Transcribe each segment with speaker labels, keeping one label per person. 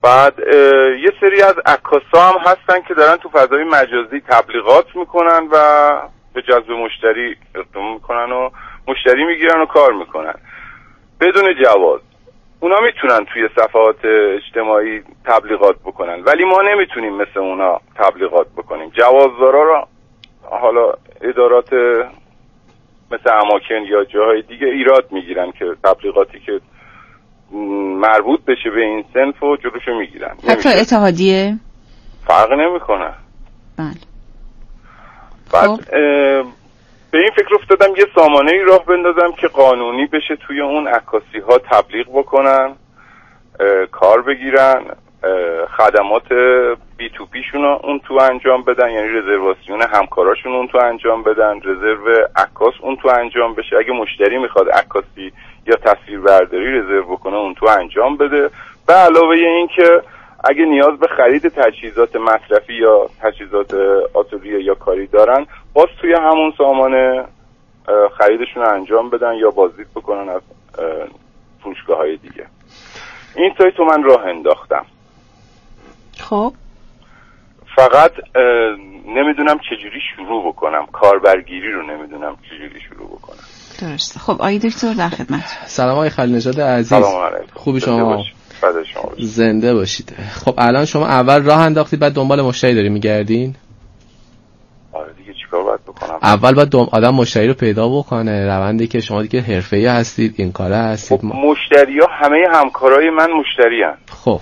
Speaker 1: بعد یه سری از عکاسا هم هستن که دارن تو فضای مجازی تبلیغات میکنن و به جذب مشتری اقدام میکنن و مشتری میگیرن و کار میکنن بدون جواز. اونا میتونن توی صفحات اجتماعی تبلیغات بکنن ولی ما نمیتونیم مثل اونا تبلیغات بکنیم. جوازدارا رو حالا ادارات مثل اماکن یا جاهای دیگه ایراد میگیرن که تبلیغاتی که مربوط بشه به این صنف و جلوشو میگیرن.
Speaker 2: حتی اتحادیه
Speaker 1: فرق نمیکنه.
Speaker 2: بله.
Speaker 1: بعد به این فکر افتادم یه سامانه ای راه بندازم که قانونی بشه توی اون عکاسی ها تبلیغ بکنن، کار بگیرن، خدمات بی تو پیشون اون تو انجام بدن، یعنی رزرواسیون همکاراشون اون تو انجام بدن، رزرو عکاس اون تو انجام بشه. اگه مشتری میخواد عکاسی یا تصویربرداری رزرو بکنه اون تو انجام بده. به علاوه این که اگه نیاز به خرید تجهیزات مصرفی یا تجهیزات آتلیه یا کاری دارن باز توی همون سامانه خریدشون رو انجام بدن یا بازدید بکنن از فروشگاه‌های دیگه. این سایت رو من راه انداختم.
Speaker 2: خب
Speaker 1: فقط نمیدونم چجوری شروع بکنم، کاربرگیری رو نمیدونم چجوری شروع بکنم.
Speaker 2: درسته. خب آقای دکتر در خدمت.
Speaker 3: سلام آقای خلیل نژاد عزیز.
Speaker 1: سلام علیکم.
Speaker 3: خوبی شما؟
Speaker 1: شما
Speaker 3: زنده باشید. خب الان شما اول راه انداختید بعد دنبال مشتری داری میگردین؟
Speaker 1: آره دیگه چیکار باید بکنم؟
Speaker 3: اول باید آدم مشتری رو پیدا بکنه. روندی که شما دیگه حرفه‌ای هستید، این کاره هستید.
Speaker 1: خب مشتری‌ها همه همکارای من مشتری‌ان.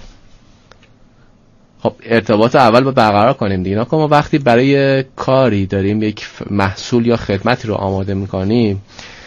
Speaker 3: خب ارتباط اول با برقرار کنیم دیگه. ما وقتی برای کاری داریم یک محصول یا خدمتی رو آماده می‌کنیم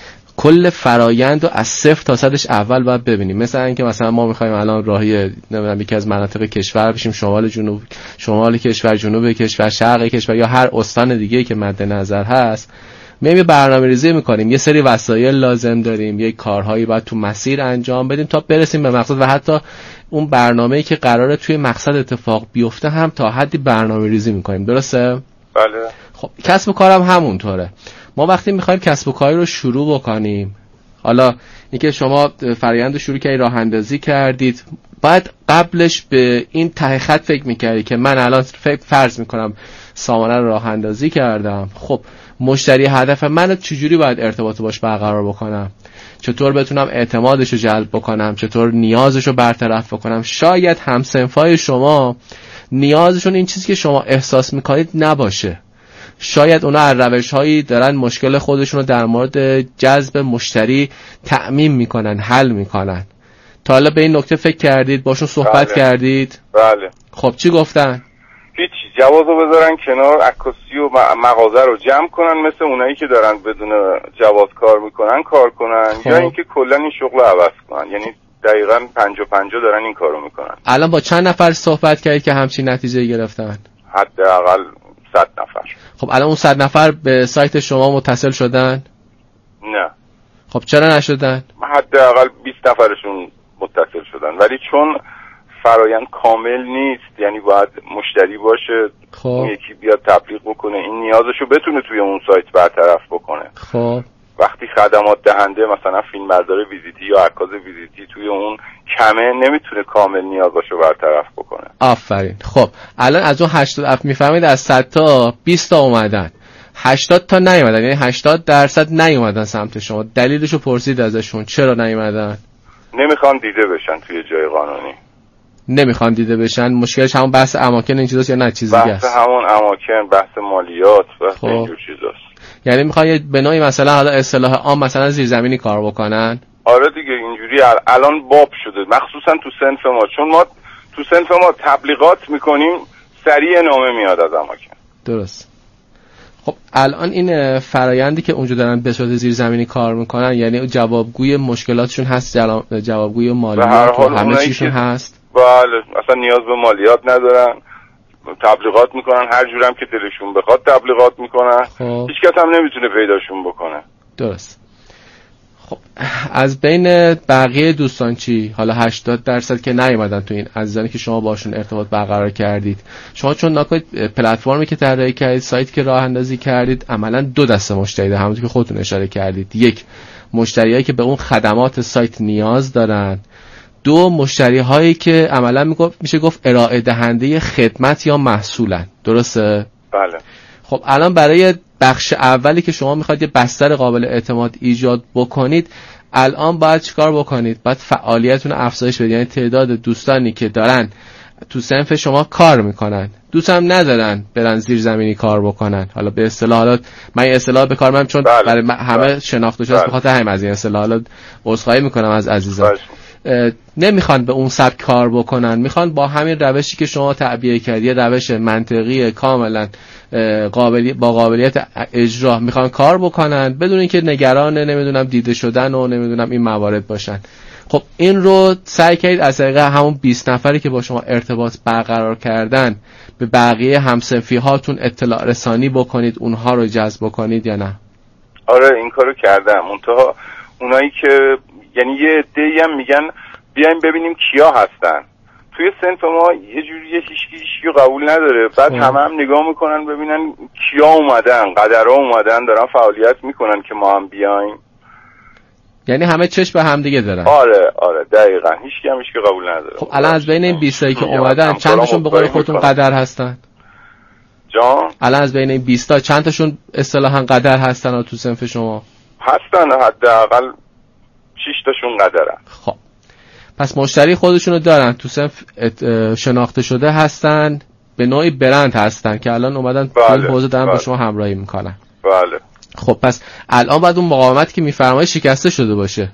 Speaker 3: کل فرایند رو از 0 تا 100 اول باید ببینیم. مثلا اینکه مثلا ما می‌خوایم الان راهی نمیدونم یکی از مناطق کشور بشیم، شمال جنوب، شمال کشور، جنوب کشور، شرق کشور یا هر استان دیگه‌ای که مد نظر هست، می‌ایم برنامه‌ریزی می‌کنیم. یه سری وسایل لازم داریم، یک کارهایی باید تو مسیر انجام بدیم تا برسیم به مقصد و حتی اون برنامه‌ای که قراره توی مقصد اتفاق بیفته هم تا حدی برنامه‌ریزی می‌کنیم. درسته؟
Speaker 1: بله.
Speaker 3: خب کسب و کارم همونطوره. ما وقتی میخوایم کسب و کاری رو شروع بکنیم، حالا اینکه شما فرآیند رو شروع کردید، راه اندازی کردید، بعد قبلش به این ته خط فکر میکردی که من الان فرض میکنم سامانه رو راه اندازی کردم، خب مشتری هدف منو چجوری باید ارتباط باش برقرار بکنم، چطور بتونم اعتمادش رو جلب بکنم، چطور نیازش رو برطرف بکنم. شاید همسنفای شما نیازشون این چیزی که شما احساس میکنید نباشه، شاید اونا از روش‌هایی دارن مشکل خودشون رو در مورد جذب مشتری تأمین میکنن، حل میکنن. تا حالا به این نکته فکر کردید؟ باشون صحبت کردید؟
Speaker 1: بله.
Speaker 3: خب چی گفتن؟
Speaker 1: هیچ، جوازو بذارن کنار، عکاسی و مغازه رو جمع کنن مثل اونایی که دارن بدون جواز کار میکنن کار کنن. یا اینکه کلا این شغل رو عوض کنن. یعنی دقیقاً 50-50 دارن این کارو میکنن.
Speaker 3: الان با چند نفر صحبت کردید که همچین نتیجه گرفتن؟
Speaker 1: حداقل 100 نفر.
Speaker 3: خب الان اون 100 نفر به سایت شما متصل شدن؟
Speaker 1: نه.
Speaker 3: خب چرا نشدن؟
Speaker 1: حداقل 20 نفرشون متصل شدن، ولی چون فرایند کامل نیست، یعنی باید مشتری باشه، اون یکی بیاد تبلیغ بکنه، این نیازشو بتونه توی اون سایت برطرف بکنه.
Speaker 3: خب
Speaker 1: وقتی خدمات دهنده مثلا فیلمبردار ویزیتی یا عکاس ویزیتی توی اون کمه، نمیتونه کامل نیازشو برطرف بکنه.
Speaker 3: آفرین. خب الان از اون 80 میفهمید از 100 تا 20 تا اومدن، 80 تا نیومدن، یعنی 80% نیومدن سمت شما. دلیلشو پرسید ازشون چرا نیومدن؟
Speaker 1: نمیخوان دیده بشن توی جای قانونی.
Speaker 3: نمیخوان دیده بشن. مشکلش همون بحث اماکن این چیزاست یا نه چیز دیگه است؟
Speaker 1: بحث همون اماکن، بحث مالیات، بحث اینجور چیزاست.
Speaker 3: یعنی میخوان یه به نوعی مثلا حالا اصطلاح عام مثلا زیرزمینی کار بکنن؟
Speaker 1: آره دیگه، اینجوری الان باب شده، مخصوصا تو صنف ما، چون ما تو صنف ما تبلیغات میکنیم سریع نامه میاد از اماکن.
Speaker 3: درست. خب الان این فرایندی که اونجا دارن به صورت زیرزمینی کار میکنن، یعنی جوابگوی مشکلاتشون هست، جوابگوی مالیات و همه چیشون هست؟
Speaker 1: بله، اصلا نیاز به مالیات ندارن، تبلیغات میکنن هر جورم که دلشون بخواد تبلیغات میکنن. هیچ کس هم نمیتونه پیداشون بکنه.
Speaker 3: درست. خب از بین بقیه دوستان چی؟ حالا 80% که نیومدن تو این عزیزانی که شما باشون ارتباط برقرار کردید، شما چون نکنید پلتفرمی که طراحی کردید، سایت که راه اندازی کردید، عملاً دو دسته مشتری داره، همونطور که خودتون اشاره کردید. یک، مشتریایی که به اون خدمات سایت نیاز دارن، دو مشتری هایی که عملا میشه گفت ارائه دهنده خدمت یا محصولن. درسته؟
Speaker 1: بله.
Speaker 3: خب الان برای بخش اولی که شما میخواید یه بستر قابل اعتماد ایجاد بکنید، الان باید چیکار بکنید؟ باید فعالیتتون افزایش بدید. یعنی تعداد دوستانی که دارن تو صنف شما کار میکنن، دوست هم ندارن برن زیرزمینی کار بکنن. حالا به اصطلاح، حالا من این اصطلاح به کار میبرم چون برای همه شناخته شده است، به خاطر همین از این اصطلاح حالا عذرخواهی میکنم از عزیزان. نمیخوان به اون سبک کار بکنن، میخوان با همین روشی که شما تعبیه کردی، روش منطقی کاملا با قابلیت اجرا میخوان کار بکنن بدون اینکه نگران نمیدونم دیده شدن و نمیدونم این موارد باشن. خب این رو سعی کنید از طریق همون 20 نفری که با شما ارتباط برقرار کردن به بقیه همصنفی هاتون اطلاع رسانی بکنید، اونها رو جذب کنید یا نه؟
Speaker 1: آره این کارو کردم. منتها اونایی که یعنی یه عده‌ای هم میگن بیایم ببینیم کیا هستن توی صنف ما، یه جوری هیچکی قبول نداره. بعد هم نگاه میکنن ببینن کیا اومدن، قدرها اومدن دارن فعالیت میکنن که ما هم بیایم.
Speaker 3: یعنی همه چشم به هم دیگه دارن.
Speaker 1: آره دقیقاً. هیچکی قبول نداره.
Speaker 3: خب الان از بین این 20 تایی که اومدن چند تاشون به قول خودتون قدر هستن؟
Speaker 1: جان؟
Speaker 3: الان از بین این 20 تا چند تاشون اصطلاحاً قدر هستن تو صنف شما؟
Speaker 1: هستن، حداقل 6 تاشون قدرن.
Speaker 3: خب پس مشتری خودشونو دارن، تو صنف شناخته شده هستن، به نوعی برند هستن که الان اومدن تو این حوزه دارن با شما همراهی میکنن.
Speaker 1: بله.
Speaker 3: خب پس الان باید اون مقاومتی که میفرمایید شکسته شده باشه.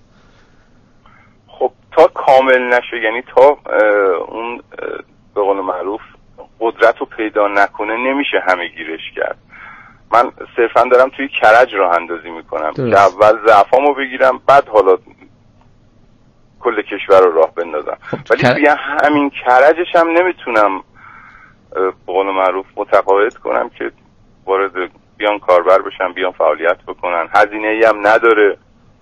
Speaker 1: خب تا کامل نشه، یعنی تا اون به قول معروف قدرت رو پیدا نکنه نمیشه همه گیرش کرد. من صرفا دارم توی کرج راه اندازی میکنم که اول ضعفامو بگیرم بعد حالا کل کشور رو راه بندازم. ولی توی همین کرجش هم نمیتونم به قول معروف متقاعد کنم که وارد بیان کاربر بشن، بیان فعالیت بکنن. هزینه‌ای هم نداره.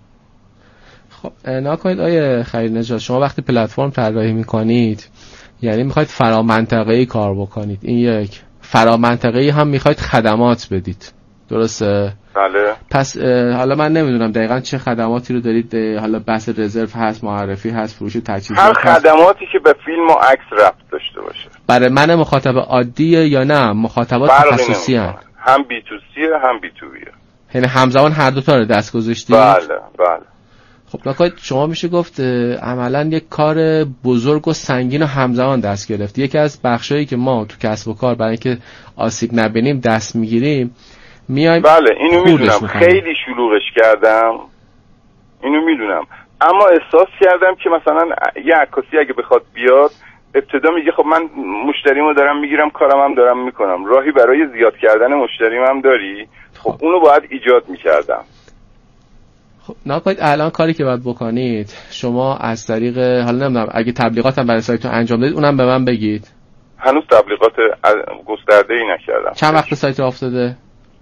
Speaker 3: خب نکنید آیه خلیل‌نژاد، شما وقتی پلتفرم طراحی میکنید یعنی میخواید فرامنطقه‌ای کار بکنید. این یک فرامنطقه‌ای هم میخواید خدمات بدید. درسته؟
Speaker 1: بله.
Speaker 3: پس حالا من نمیدونم دقیقاً چه خدماتی رو دارید. حالا بحث رزرو هست، معرفی هست، فروش تجهیزات
Speaker 1: هست. هر خدماتی که به فیلم و عکس ربط داشته باشه. برای
Speaker 3: من مخاطب عادیه یا نه مخاطبات تخصصی هم؟
Speaker 1: هم بی تو سیه هم بی تو بیه.
Speaker 3: یعنی همزمان هر دو تا رو دست گذاشتید؟
Speaker 1: بله.
Speaker 3: خب نکات شما میشه گفت عملا یک کار بزرگ و سنگین و همزمان دست گرفت. یکی از بخشایی که ما تو کسب و کار برای اینکه آسیب نبینیم دست میگیریم میایم.
Speaker 1: بله اینو میدونم، خیلی شلوغش کردم، اینو میدونم، اما احساس کردم که مثلا یه عکاسی اگه بخواد بیاد ابتدا میگه خب من مشتریمو دارم میگیرم، کارم هم دارم میکنم، راهی برای زیاد کردن مشتریم هم داری؟ خب اونو باید ایجاد میکردم.
Speaker 3: خب نکنید الان کاری که باید بکنید شما از طریق حالا نمیدونم اگه تبلیغات هم برای سایتتون انجام دادید اونم به من بگید.
Speaker 1: هنوز تبلیغات گسترده‌ای نکردم.
Speaker 3: چند وقت سایت راه افتاده؟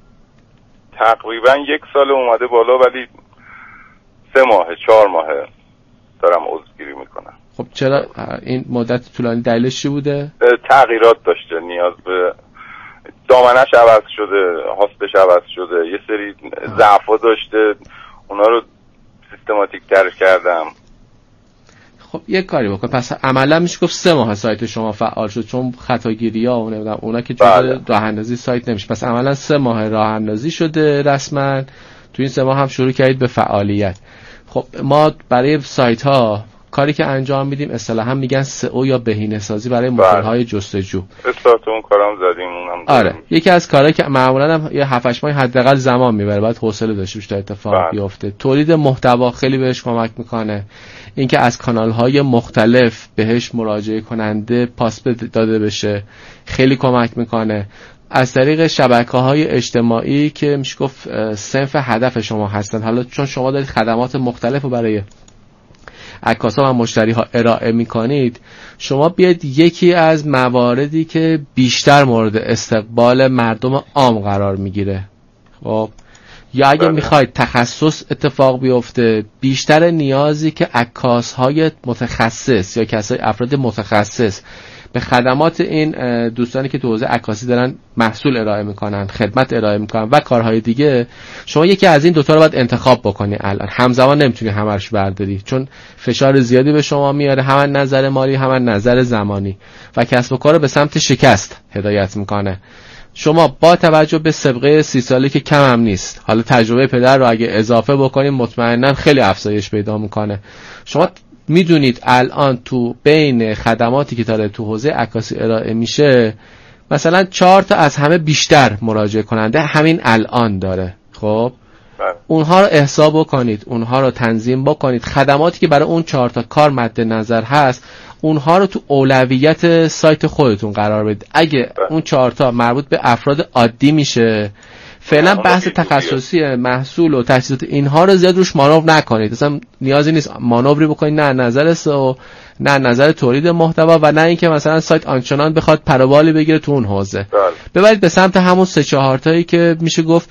Speaker 1: تقریبا 1 سال اومده بالا، ولی 3 ماه 4 ماه دارم عضوگیری میکنم.
Speaker 3: خب چرا این مدت طولانی دلیلش چی بوده؟
Speaker 1: تغییرات داشته، نیاز به دامنش عوض شده، هاستش عوض شده، یه سری ضعفا داشته، اونا رو سیستماتیک تر کردم.
Speaker 3: خب یک کاری بکن. پس عملا میشه گفت 3 ماه سایت شما فعال شد، چون خطاگیری‌ها و نمیدونم اونا که جزء راه اندازی سایت نمیشه. پس عملا 3 ماه راه اندازی شده رسما. تو این 3 ماه هم شروع کردید به فعالیت. خب ما برای سایت ها کاری که انجام میدیم اصطلاحا میگن سئو یا بهینه‌سازی برای موتورهای جستجو.
Speaker 1: استارت اون کارام زدیم اونم.
Speaker 3: آره یکی از کارهایی که معمولا هم یه 7-8 ماه حداقل زمان میبره، باید حوصله داشته باشید تا اتفاق بیفته. تولید محتوا خیلی بهش کمک میکنه. اینکه از کانال‌های مختلف بهش مراجعه کننده پاس داده بشه خیلی کمک میکنه. از طریق شبکه‌های اجتماعی که میشه گفت صنف هدف شما هستن. حالا چون شما دارید خدمات مختلف رو برای عکاسا و مشتری‌ها ارائه می‌کنید، شما بیاید یکی از مواردی که بیشتر مورد استقبال مردم عام قرار میگیره. خب یا اگه میخواید تخصص اتفاق بیفته، بیشتر نیازی که عکاس‌های متخصص یا افراد متخصص به خدمات این دوستانی که تو حوزه عکاسی دارن محصول ارائه میکنن، خدمت ارائه میکنن و کارهای دیگه، شما یکی از این دوتا رو باید انتخاب بکنی. الان همزمان نمیتونی همه‌اش برداری، چون فشار زیادی به شما میاره، هم از نظر مالی هم از نظر زمانی، و کسب و کار رو به سمت شکست هدایت میکنه. شما با توجه به سابقه 30 ساله که کم هم نیست، حالا تجربه پدر رو اگه اضافه بکنیم مطمئنا خیلی افزایش پیدا میکنه. شما میدونید الان تو بین خدماتی که داره تو حوزه عکاسی ارائه میشه، مثلا 4 تا از همه بیشتر مراجعه کننده همین الان داره. خب اونها رو احساب بکنید، اونها رو تنظیم بکنید، خدماتی که برای اون 4 تا کار مد نظر هست اونها رو تو اولویت سایت خودتون قرار بدید. اگه اون 4 تا مربوط به افراد عادی میشه، فعلا بحث تخصصی محصول و تجهیزات اینها رو زیاد روش مانور نکنید. اصلا نیازی نیست مانوری بکنید، نه نظر سئو، نه نظر تولید محتوا، و نه اینکه مثلا سایت آنچنان بخواد پروبالی بگیره تو اون حوزه. ببرید به سمت همون 3-4 تایی که میشه گفت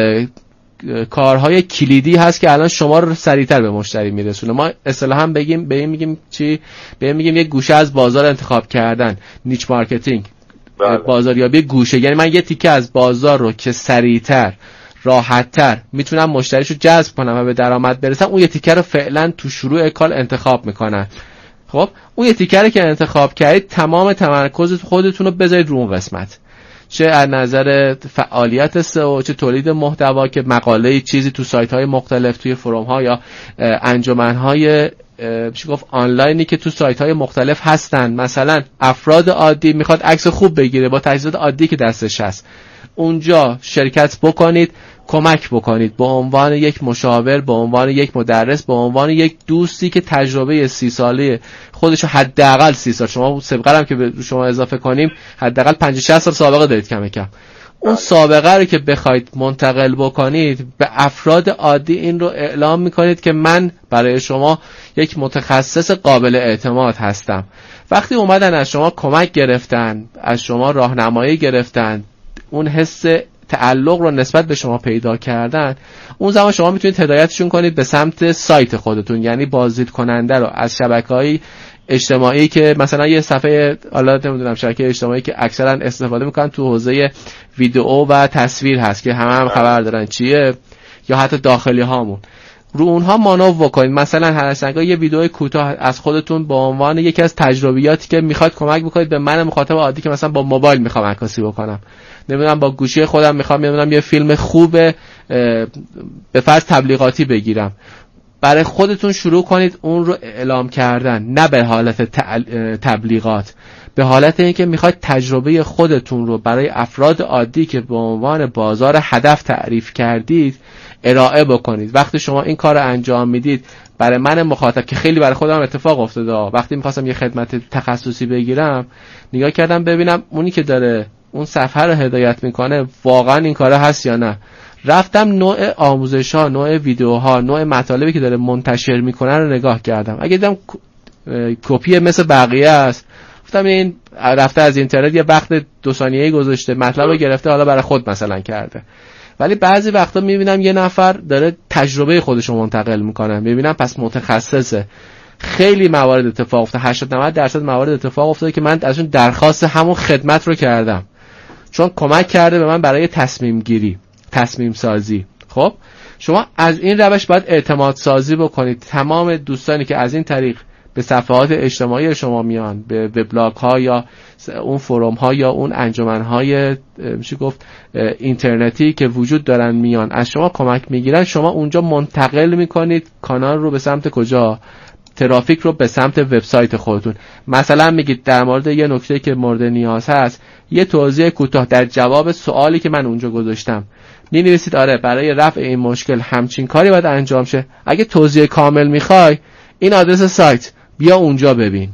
Speaker 3: کارهای کلیدی هست که الان شما رو سریعتر به مشتری میرسونه. ما اصطلاحاً میگیم چی؟ میگیم یک گوشه از بازار انتخاب کردن، نیچ مارکتینگ، بازاریابی گوشه. یعنی من یه تیکه از بازار رو که سریعتر، راحتتر میتونم مشتریشو جذب کنم و به درآمد برسم، اون یه تیکه رو فعلا تو شروع کار انتخاب میکنن. خب اون یه تیکه رو که انتخاب کردید، تمام تمرکز خودتون رو بذارید رو اون قسمت، چه از نظر فعالیت سئو، چه تولید محتوا که مقاله چیزی تو سایت‌های مختلف، توی فروم‌ها یا انجمن‌های میشه گفت آنلاینی که تو سایت‌های مختلف هستن. مثلا افراد عادی میخواد عکس خوب بگیره با تجهیزات عادی که دستش هست، اونجا شرکت بکنید، کمک بکنید به عنوان یک مشاور، به عنوان یک مدرس، به عنوان یک دوستی که تجربه 30 ساله خودشو حداقل 30 سال، شما سابقه هم که به شما اضافه کنیم حداقل 50-60 سال سابقه دارید کم کم، اون سابقه رو که بخواید منتقل بکنید به افراد عادی، این رو اعلام میکنید که من برای شما یک متخصص قابل اعتماد هستم. وقتی اومدن از شما کمک گرفتن، از شما راهنمایی گرفتن، اون حس تعلق رو نسبت به شما پیدا کردن، اون زمان شما میتونید هدایتشون کنید به سمت سایت خودتون. یعنی بازدید کننده رو از شبکه‌های اجتماعی که مثلا یه صفحه، حالا نمیدونم شبکه اجتماعی که اکثرا استفاده میکنن تو حوزه ویدئو و تصویر هست که هم خبر دارن چیه، یا حتی داخلی هامون، رو اونها مانور بکنید. مثلا هر از یه ویدئوی کوتاه از خودتون به عنوان یکی از تجربیاتی که میخواد کمک بکنید به من مخاطب عادی که مثلا با موبایل میخوام عکاسی بکنم، نمیدونم با گوشی خودم میخوام نمیدونم یه فیلم خوب به فرض تبلیغاتی بگیرم، برای خودتون شروع کنید اون رو اعلام کردن، نه به حالت تبلیغات، به حالت اینکه میخواید تجربه خودتون رو برای افراد عادی که به عنوان بازار هدف تعریف کردید ارائه بکنید. وقتی شما این کار رو انجام میدید، برای من مخاطب که خیلی برای خودم اتفاق افتاده، وقتی میخواستم یه خدمت تخصصی بگیرم، نگاه کردم ببینم اونی که داره اون صفحه رو هدایت میکنه واقعا این کاره هست یا نه. رفتم نوع آموزش ها، نوع ویدیوها، نوع مطالبی که داره منتشر میکنه رو نگاه کردم. اگه دیدم کپی مثل بقیه است، گفتم این رفته از اینترنت یه وقت 2 ثانیه‌ای گذاشته، مطلب رو گرفته حالا برای خود مثلا کرده. ولی بعضی وقتا میبینم یه نفر داره تجربه خودش رو منتقل میکنه، میبینم پس متخصصه. خیلی موارد اتفاق افتاده، 80-90% موارد اتفاق افتاده که من ازشون درخواست همون خدمت رو کردم، چون کمک کرده به من برای تصمیم گیری، تصمیم سازی. خب شما از این روش باید اعتماد سازی بکنید. تمام دوستانی که از این طریق به صفحات اجتماعی شما میان، به وبلاگ ها یا اون فروم ها یا اون انجمن های میشه گفت اینترنتی که وجود دارن میان، از شما کمک میگیرن، شما اونجا منتقل میکنید کانال رو به سمت کجا؟ ترافیک رو به سمت وبسایت خودتون. مثلا میگید در مورد یه نکته که مورد نیاز هست، یه توضیح کوتاه در جواب سوالی که من اونجا گذاشتم می‌نویسید آره برای رفع این مشکل همچین کاری باید انجام شه، اگه توضیح کامل میخوای این آدرس سایت، بیا اونجا ببین.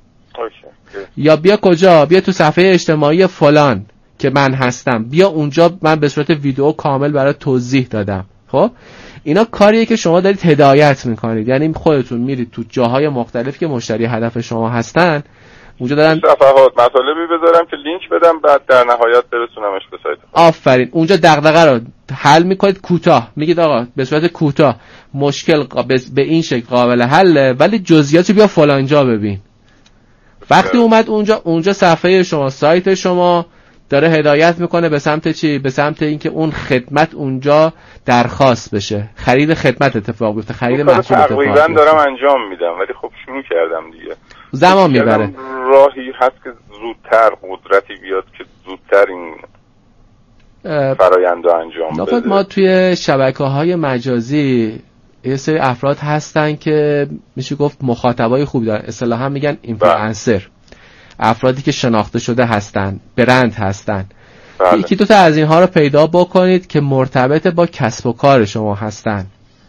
Speaker 3: یا بیا کجا؟ بیا تو صفحه اجتماعی فلان که من هستم، بیا اونجا من به صورت ویدیو کامل برای توضیح دادم. خب اینا کاریه که شما دارید هدایت میکنید، یعنی خودتون میرید تو جاهای مختلف که مشتری هدف شما هستن، اونجا دارن
Speaker 1: صفحات مطالبی بذارم که لینک بدم، بعد در نهایت برسونمش به سایت.
Speaker 3: آفرین، اونجا دغدغه رو حل میکنید کوتاه، میگید آقا به صورت کوتاه مشکل به این شکل قابل حله، ولی جزئیاتو بیا فلان جا ببین. وقتی اومد اونجا صفحه شما، سایت شما داره هدایت میکنه به سمت چی؟ به سمت اینکه اون خدمت اونجا درخواست بشه، خرید خدمت اتفاق بیفته، خرید محصول اتفاق بیفته.
Speaker 1: تقریبا دارم انجام میدم ولی خب شروع کردم دیگه.
Speaker 3: زمان میبره.
Speaker 1: راهی هست که زودتر قدرتی بیاد که زودتر این فرآیند رو انجام بده.
Speaker 3: ما توی شبکه‌های مجازی یه سری افراد هستن که میشه گفت مخاطبای خوبی دارن، اصطلاحا میگن اینفلوئنسر، افرادی که شناخته شده هستن، برند هستن. یکی دو تا از اینها رو پیدا بکنید که مرتبط با کسب و کار شما هستن،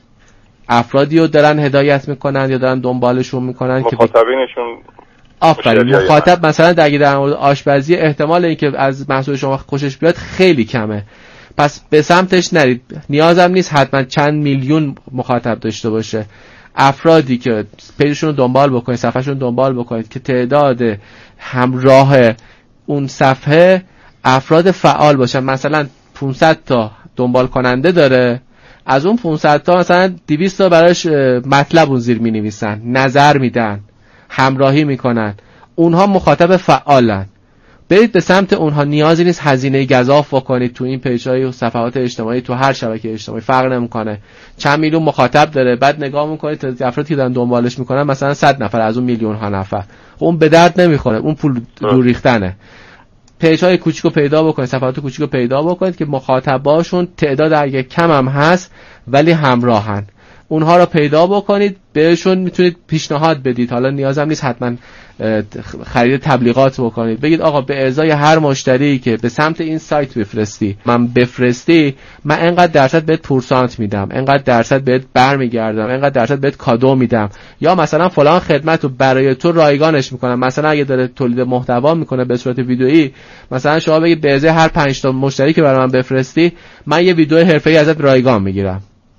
Speaker 3: افرادی رو دارن هدایت میکنن یا دارن دنبالشون میکنن
Speaker 1: مخاطبینشون.
Speaker 3: آفرین. مخاطب مثلا اگه در مورد آشپزی احتمال اینکه از محصول شما خوشش بیاد خیلی کمه، پس به سمتش نرید. نیازم نیست حتما چند میلیون مخاطب داشته باشه. افرادی که پیجشون رو دنبال بکنید، صفحهشون رو دنبال بکنید که تعداد همراه اون صفحه افراد فعال باشن. مثلا 500 تا دنبال کننده داره، از اون 500 تا مثلا 200 تا براش مطلب اون زیر می‌نویسن، نظر میدن، همراهی میکنن، اونها مخاطب فعالن. برید به سمت اونها. نیازی نیست هزینه گزاف بکنید تو این پیج‌های و صفحات اجتماعی، تو هر شبکه اجتماعی فرق نمیکنه چند میلیون مخاطب داره، بعد نگاه میکنید افرادی که دارن دنبالش میکنن مثلا 100 نفر از اون میلیون ها نفر، اون به درد نمیخوره، اون پول دور ریختنه. پیج‌های کوچیکو پیدا بکنید، صفحات کوچیکو پیدا بکنید که مخاطباشون تعداد اگه کم هم هست ولی همراهن، اونها رو پیدا بکنید، بهشون میتونید پیشنهاد بدید. حالا نیازم نیست حتما خرید تبلیغات بکنید، بگید آقا به ازای هر مشتری که به سمت این سایت بفرستی، من انقدر درصد بهت پورسانت میدم، انقدر درصد بهت برمیگردم، انقدر درصد بهت کادو میدم، یا مثلا فلان خدمت رو برای تو رایگانش میکنم. مثلا اگه داره تولید محتوا میکنه به صورت ویدئویی، مثلا شما بگید به ازای هر 5 تا مشتری که برای من بفرستی من یه ویدیو حرفه‌ای ازت رایگان میگیرم،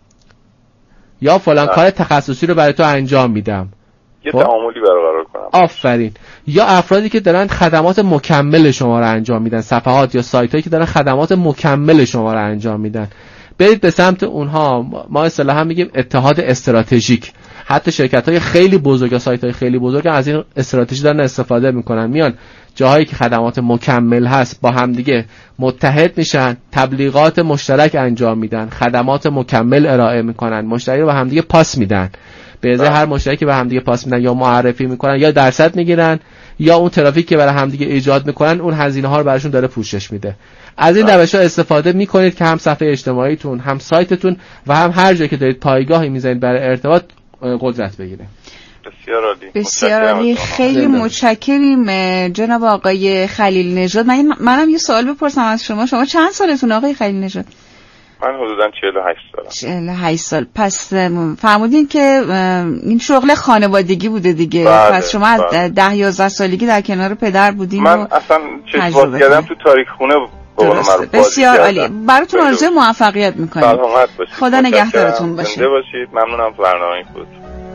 Speaker 3: یا فلان کار تخصصی رو برای تو انجام میدم،
Speaker 1: یه تعاملی برقرار کنم.
Speaker 3: آفرین. یا افرادی که دارن خدمات مکمل شما رو انجام میدن، صفحات یا سایتایی که دارن خدمات مکمل شما رو انجام میدن، برید به سمت اونها. ما اصطلاحا میگیم اتحاد استراتژیک. حتی شرکت‌های خیلی بزرگ یا سایت‌های خیلی بزرگ از این استراتژی دارن استفاده میکنن، میان جاهایی که خدمات مکمل هست با هم دیگه متحد میشن، تبلیغات مشترک انجام میدن، خدمات مکمل ارائه میکنن، مشتری رو به هم دیگه پاس میدن، به ازای هر مشتری که به هم دیگه پاس میدن یا معرفی میکنن یا درصد میگیرن، یا اون ترافیک که برای هم دیگه ایجاد میکنن اون هزینه ها رو براشون داره پوشش میده. از این روش‌ها استفاده میکنید که هم صفحه اجتماعیتون، هم سایتتون و هم هر جایی که دارید پایگاهی میذارید برای ارتباط قدرت بگیره.
Speaker 1: بسیار عالی.
Speaker 2: بسیار عالی. خیلی متشکریم جناب آقای خلیل نژاد. منم یه سوال بپرسم از شما. شما چند سالتون آقای خلیل نژاد؟
Speaker 1: من حدوداً 48 سالم.
Speaker 2: 48 سال. پس فرمودین که این شغل خانوادگی بوده دیگه. پس شما از 10-11 سالگی در کنار پدر بودین.
Speaker 1: من اصلا چشم کردم تو تاریخ خونه.
Speaker 2: بسیار عالی. براتون آرزوی موفقیت میکنیم.
Speaker 1: سلامت باشید.
Speaker 2: خدا نگهدارتون باشه.
Speaker 1: زنده باشید. ممنونم برنامه بود.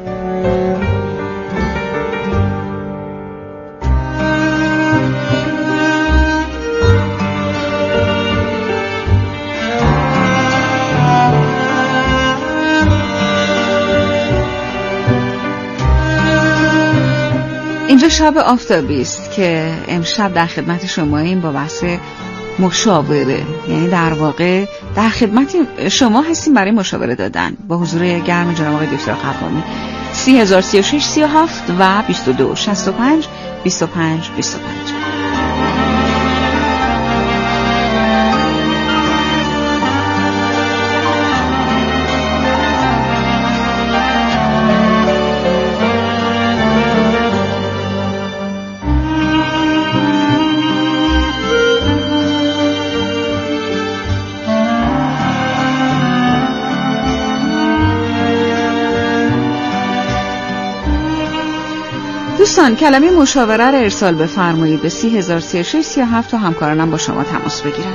Speaker 2: اینجا شب آفتابی است که امشب در خدمت شماییم با بحث مشاوره، یعنی در واقع در خدمت شما هستیم برای مشاوره دادن با حضور گرم جناب آقای دکتر قوامی. 3036 37 و 22 65 25 25. دوستان کلمه مشاوره را ارسال بفرمایید به 3036 37 تا همکارانم با شما تماس بگیرن.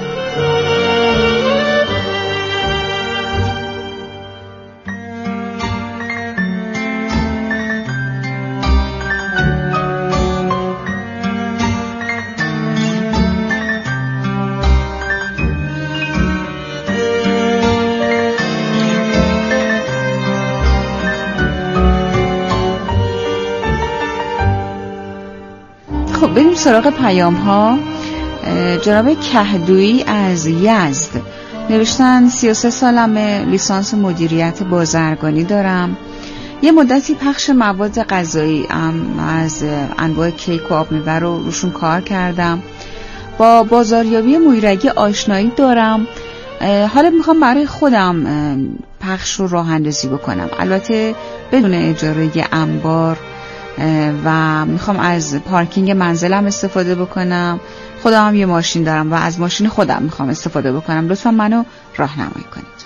Speaker 2: سراغ پیام ها. جناب کهدویی از یزد نوشتن 33 سالمه، لیسانس مدیریت بازرگانی دارم. یه مدتی پخش مواد غذایی از انواع کیک و آب میوه رو روشون کار کردم. با بازاریابی مویرگی آشنایی دارم. حالا میخوام برای خودم پخش رو راه اندازی بکنم، البته بدون اجاره انبار، و میخوام از پارکینگ منزلم استفاده بکنم. خودم هم یه ماشین دارم و از ماشین خودم میخوام استفاده بکنم. لطفا منو راهنمایی کنید.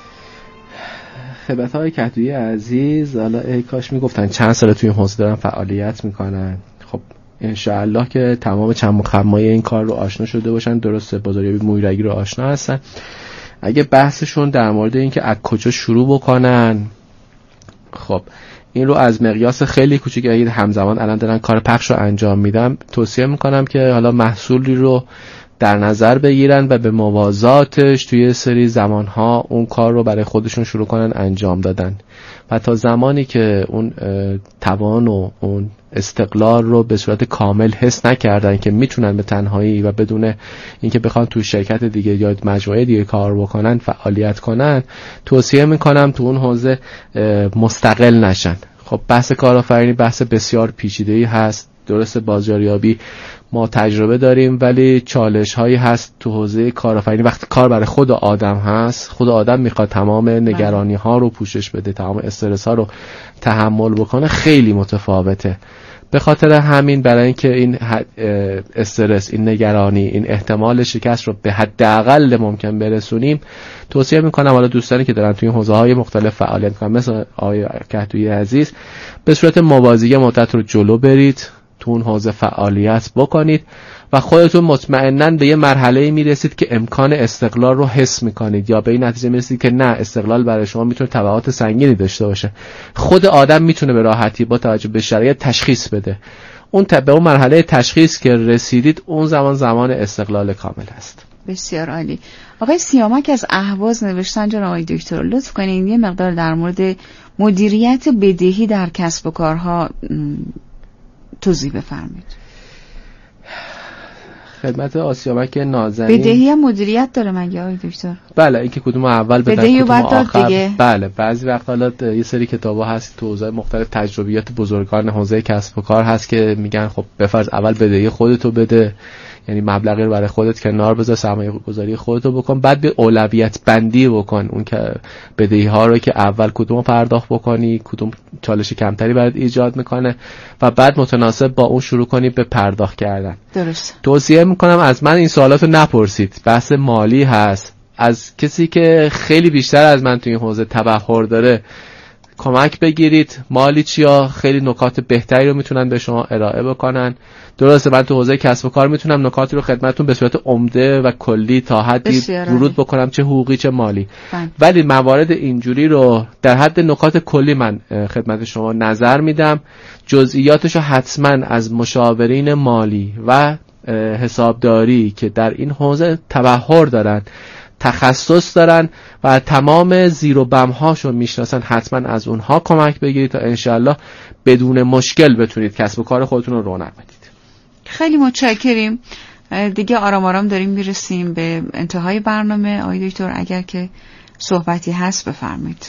Speaker 3: خدمت های کهدویی عزیز، حالا ای کاش میگفتن چند سال توی این حوزه دارن فعالیت میکنن. خب انشاءالله که تمام چم و خمای این کار رو آشنا شده باشن. درسته بازاریابی مویرگی رو آشنا هستن. اگه بحثشون در مورد این که از کجا شروع بکنن، خب این رو از مقیاس خیلی کوچیک، اگه همزمان الان دارن کار پخش رو انجام میدم، توصیه میکنم که حالا محصولی رو در نظر بگیرن و به موازاتش توی سری زمانها اون کار رو برای خودشون شروع کنن انجام دادن و تا زمانی که اون توان و اون استقلال رو به صورت کامل حس نکردن که میتونن به تنهایی و بدون اینکه بخوان تو شرکت دیگه یا مجموعه دیگه کار بکنن فعالیت کنن، توصیه میکنم تو اون حوزه مستقل نشن. خب بحث کارآفرینی بحث بسیار پیچیده‌ای هست. درست بازاریابی ما تجربه داریم، ولی چالش هایی هست تو حوزه کارآفرینی. وقتی کار برای خود آدم هست، خود آدم میخواد تمام نگرانی ها رو پوشش بده، تمام استرس ها رو تحمل بکنه، خیلی متفاوته. به خاطر همین برای اینکه این استرس، این نگرانی، این احتمال شکست رو به حداقل ممکن برسونیم، توصیه میکنم حالا دوستانی که دارن توی این حوزه های مختلف فعالیت میکنن مثل آقای کهدویی عزیز، به صورت موازی مدت رو جلو برید، تو اون حوزه فعالیت بکنید و خودتون مطمئناً به یه مرحله میرسید که امکان استقلال رو حس میکنید، یا به این نتیجه میرسید که نه، استقلال برای شما میتونه تبعات سنگینی داشته باشه. خود آدم میتونه به راحتی با توجه به شرایط تشخیص بده. اون به اون مرحله تشخیص که رسیدید، اون زمان استقلال کامل هست.
Speaker 2: بسیار عالی. آقای سیامک از اهواز نوشتن جناب آقای دکتر لطف کنین یه مقدار در مورد مدیریت بدهی در کسب و کارها توضیح بفرمایید.
Speaker 3: خدمت آسیامک نازنین،
Speaker 2: بدهی هم مدیریت داره مگه آقای دکتر؟
Speaker 3: بله، اینکه کدوم اول بدن
Speaker 2: بدهی
Speaker 3: کدوم آخر
Speaker 2: دیگه.
Speaker 3: بله، بعضی وقت حالا یه سری کتابا هست تو حوزه مختلف، تجربیات بزرگان حوزه کسب و کار هست که میگن خب بفرض اول بدهی خودتو بده، یعنی مبلغی رو برای خودت کنار بذار، سرمایه گذاری خودتو بکن، بعد به اولویت بندی بکن اون که بدهی ها رو که اول کدوم پرداخت بکنی، کدوم چالش کمتری برات ایجاد میکنه و بعد متناسب با اون شروع کنی به پرداخت کردن.
Speaker 2: درست.
Speaker 3: توصیه میکنم از من این سوالاتو نپرسید، بحث مالی هست. از کسی که خیلی بیشتر از من تو این حوزه تبحر داره کمک بگیرید. مالی چیا، خیلی نکات بهتری رو میتونن به شما ارائه بکنن. درسته من تو حوزه کسب و کار میتونم نکاتی رو خدمتتون به صورت عمده و کلی تا حدی ورود بکنم، چه حقوقی چه مالی، ولی موارد اینجوری رو در حد نکات کلی من خدمت شما نظر میدم. جزئیاتش رو حتما از مشاورین مالی و حسابداری که در این حوزه تبحر دارن، تخصص دارن و تمام زیر و بم هاشو میشناسن، حتما از اونها کمک بگیرید تا انشالله بدون مشکل بتونید کسب و کار خودتون رو رونق بدید.
Speaker 2: خیلی متشکریم. دیگه آرام آرام داریم میرسیم به انتهای برنامه. آقای دکتر اگر که صحبتی هست بفرمایید.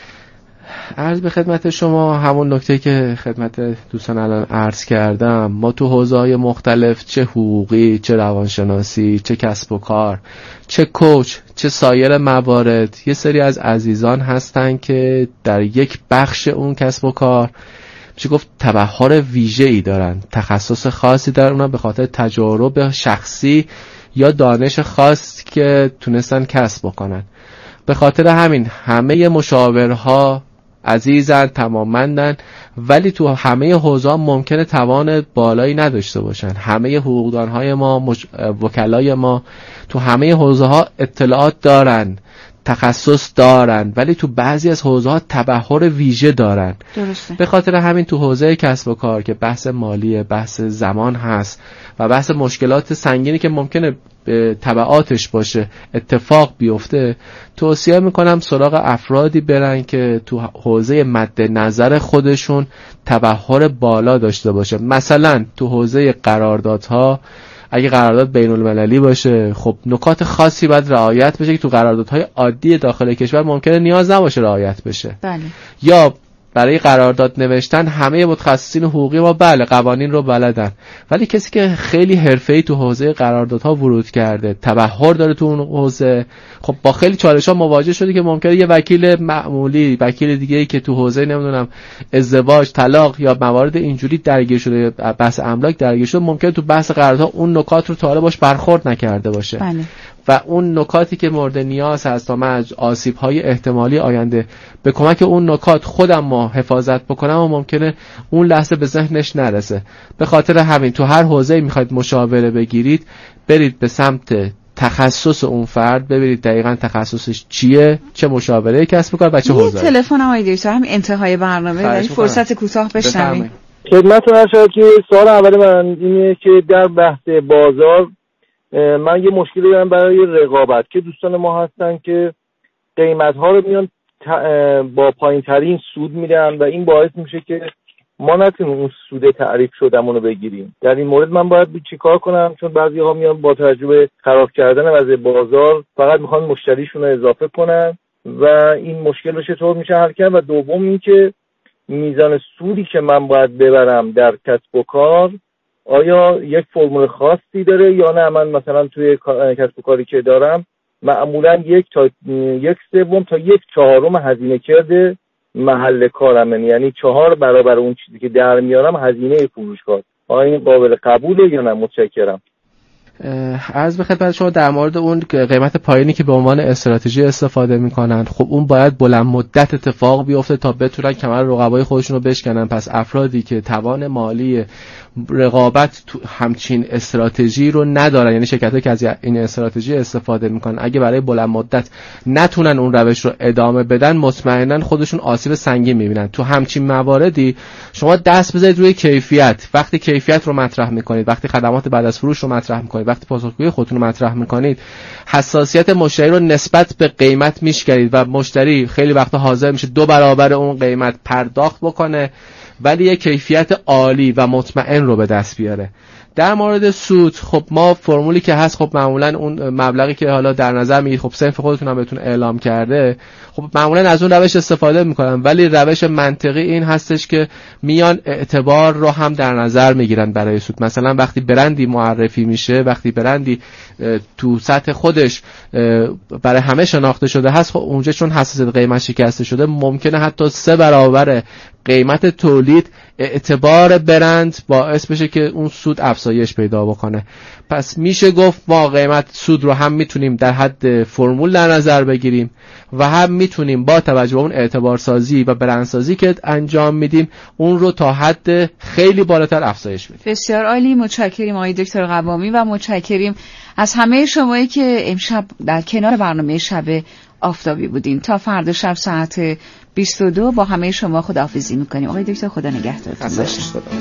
Speaker 3: عرض به خدمت شما همون نکته که خدمت دوستان الان عرض کردم، ما تو حوزه‌های مختلف، چه حقوقی، چه روانشناسی، چه کسب و کار، چه کوچ، چه سایر موارد، یه سری از عزیزان هستن که در یک بخش اون کسب و کار میشه گفت تبحر ویژه‌ای دارن، تخصص خاصی دارن، اونم به خاطر تجارب شخصی یا دانش خاص که تونستن کسب بکنن. به خاطر همین همه مشاورها عزیزن، تمامندن، ولی تو همه حوزه‌ها ممکنه توان بالایی نداشته باشن. همه حقوقدانهای ما، وکلای ما تو همه حوزه‌ها اطلاعات دارن، تخصص دارن، ولی تو بعضی از حوزه‌ها تبحر ویژه دارن.
Speaker 2: درسته.
Speaker 3: به خاطر همین تو حوزه کسب و کار که بحث مالی، بحث زمان هست و بحث مشکلات سنگینی که ممکنه به تبعاتش باشه اتفاق بیفته، توصیه میکنم سراغ افرادی برن که تو حوزه مد نظر خودشون تبحر بالا داشته باشه. مثلا تو حوزه قراردادها اگه قرارداد بین المللی باشه، خب نکات خاصی باید رعایت بشه که تو قراردادهای عادی داخل کشور ممکنه نیاز نباشه رعایت بشه.
Speaker 2: بله.
Speaker 3: یا برای قرارداد نوشتن همه متخصصین حقوقی ما بله قوانین رو بلدن، ولی کسی که خیلی حرفه‌ای تو حوزه قراردادها ورود کرده، تبحر داره تو اون حوزه، خب با خیلی چالش‌ها مواجه شده که ممکنه یه وکیل معمولی، وکیل دیگه‌ای که تو حوزه نمیدونم ازدواج، طلاق یا موارد اینجوری درگیر شده، بحث املاک درگیر شده، ممکنه تو بحث قراردادها اون نکات رو تا حالا باش برخورد نکرده باشه.
Speaker 2: بله.
Speaker 3: و اون نکاتی که مورد نیاز هست تا من از آسیب‌های احتمالی آینده به کمک اون نکات خودم ما حفاظت بکنم و ممکنه اون لحظه به ذهنش نرسه. به خاطر همین تو هر حوزه‌ای میخواید مشاوره بگیرید، برید به سمت تخصص اون فرد، ببینید دقیقاً تخصصش چیه، چه مشاوره کسب می‌کنه و چه حوزه‌ای.
Speaker 2: یه تلفن آقای دکتر، همین انتهای برنامه در فرصت کوتاه بشنویم.
Speaker 4: خدمتتون عرض شد که سوال اول من اینه که در بحث بازار من یه مشکلی دارم برای رقابت که دوستان ما هستن که قیمت‌ها رو میان با پایین‌ترین سود میدن و این باعث میشه که ما نتونیم اون سود تعریف شدهمون رو بگیریم. در این مورد من باید چیکار کنم؟ چون بعضی‌ها میان با توجه به خراب کردن وضع بازار فقط میخوان مشتریشون رو اضافه کنن و این مشکل رو چطور میشه حل کرد؟ و دوم این که میزان سودی که من باید ببرم در کسب و کار آیا یک فرمول خاصی داره یا نه؟ من مثلا توی کسب و کاری که دارم معمولا 1/3 تا 1/4 هزینه کرده محل کارم، یعنی 4 برابر اون چیزی که در میارم هزینه فروشگاه. آیا این قابل قبوله یا نه؟ متشکرم.
Speaker 3: عرض به خدمت شما در مورد اون قیمت پایینی که به عنوان استراتژی استفاده میکنن، خب اون باید بلند مدت اتفاق بیفته تا بتونن کمر رقبای خودشون رو بشکنن. پس افرادی که توان مالی رقابت تو همچین استراتژی رو ندارن، یعنی شرکتایی که از این استراتژی استفاده میکنن، اگه برای بلند مدت نتونن اون روش رو ادامه بدن، مطمئنا خودشون آسیب سنگین میبینن. تو همچین مواردی شما دست بذارید روی کیفیت. وقتی کیفیت رو مطرح میکنید، وقتی خدمات بعد از فروش رو مطرح میکنید، وقتی پاسخگویی خودتون رو مطرح میکنید، حساسیت مشتری رو نسبت به قیمت میشکنید و مشتری خیلی وقتا حاضر میشه 2 برابر اون قیمت پرداخت بکنه ولی یک کیفیت عالی و مطمئن رو به دست بیاره. در مورد سود، خب ما فرمولی که هست، خب معمولا اون مبلغی که حالا در نظر میگیرید، خب صنف خودتون هم بهتون اعلام کرده، خب معمولا از اون روش استفاده میکنن، ولی روش منطقی این هستش که میان اعتبار رو هم در نظر میگیرن برای سود. مثلا وقتی برندی معرفی میشه، وقتی برندی تو سطح خودش برای همه شناخته شده هست، خب اونجا چون حساسیت قیمت شکسته شده، ممکنه حتی 3 برابر قیمت تولید اعتبار برند باعث بشه که اون سود افزایش پیدا بکنه. پس میشه گفت ما قیمت سود رو هم میتونیم در حد فرمول در نظر بگیریم و هم میتونیم با توجه به اون اعتبار سازی و برندسازی که انجام میدیم اون رو تا حد خیلی بالاتر افزایش بدیم.
Speaker 2: بسیار عالی، متشکریم آقای دکتر قوامی و متشکریم از همه شمایی که امشب در کنار برنامه شب آفتابی بودین. تا فردا شب ساعت 22 با همه شما خداحافظی میکنیم. آقای دکتر خدا نگهدارتون باشه.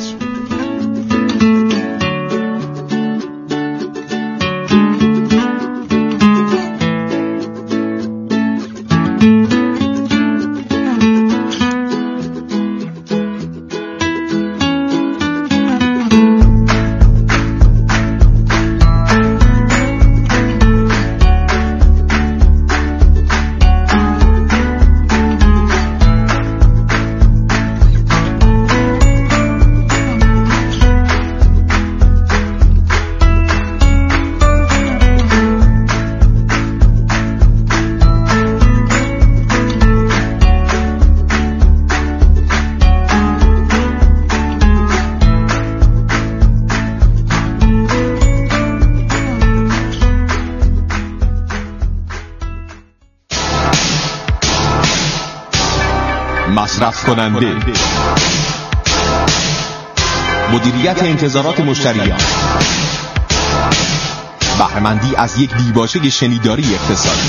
Speaker 5: مصرف کننده، مدیریت انتظارات مشتریان، بهره‌مندی از یک دیباچه شنیداری اقتصادی.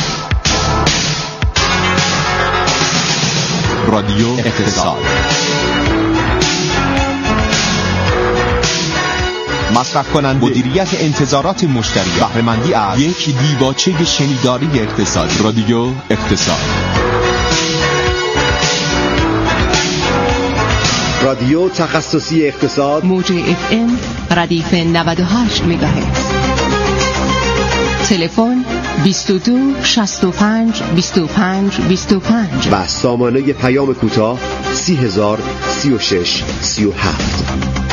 Speaker 5: رادیو اقتصاد مصرف کنند مدیریت انتظارات مشتری، بهره‌مندی از یک دیباچه شنیداری اقتصادی. رادیو اقتصاد،
Speaker 6: رادیو تخصصی اقتصاد، موج FM ردیف 98 مگاهرتز. تلفن 22 65 25 25 و سامانه پیام کوتاه 30036 37.